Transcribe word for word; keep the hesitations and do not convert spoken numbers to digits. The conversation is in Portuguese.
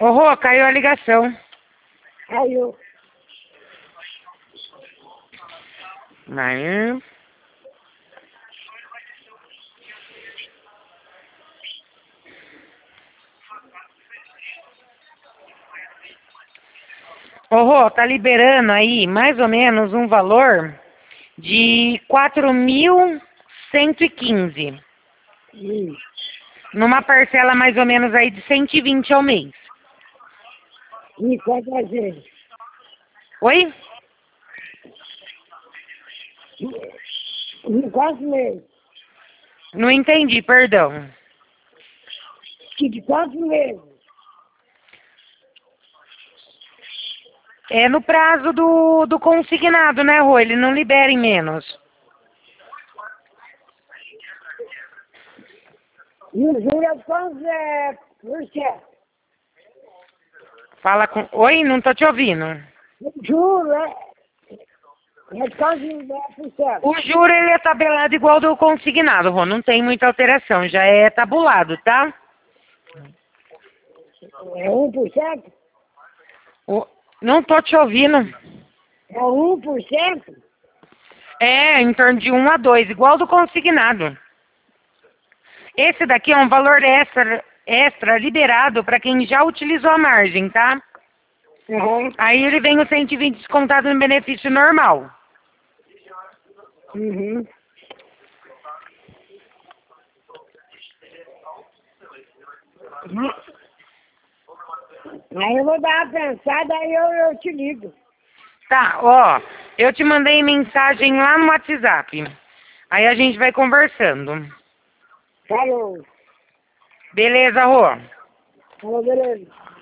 Ô, Rô, caiu a ligação. Caiu. Aí. Ô, Rô, tá liberando aí mais ou menos um valor de quatro mil cento e quinze. Hum. Numa parcela mais ou menos aí de cento e vinte ao mês. E quantas vezes? Oi? Em quantos meses? Não entendi, perdão. Que de quantos meses? É no prazo do, do consignado, né, Rô? Ele não libera em menos. E o juro é quantos é, por cento? Fala com... Oi, não tô te ouvindo. O juro é, é quantos é por cento? O juro, ele é tabelado igual do consignado, Rô. Não tem muita alteração, já é tabulado, tá? É um por cento? O... Não tô te ouvindo. É um por cento? É, em torno de um a dois, igual do consignado. Esse daqui é um valor extra, extra liberado para quem já utilizou a margem, tá? Uhum. Aí ele vem o cento e vinte descontado no benefício normal. Uhum. Aí eu vou dar uma pensada, aí eu, eu te ligo. Tá, ó, eu te mandei mensagem lá no WhatsApp. Aí a gente vai conversando. Falou. Beleza, Rô? Falou, beleza.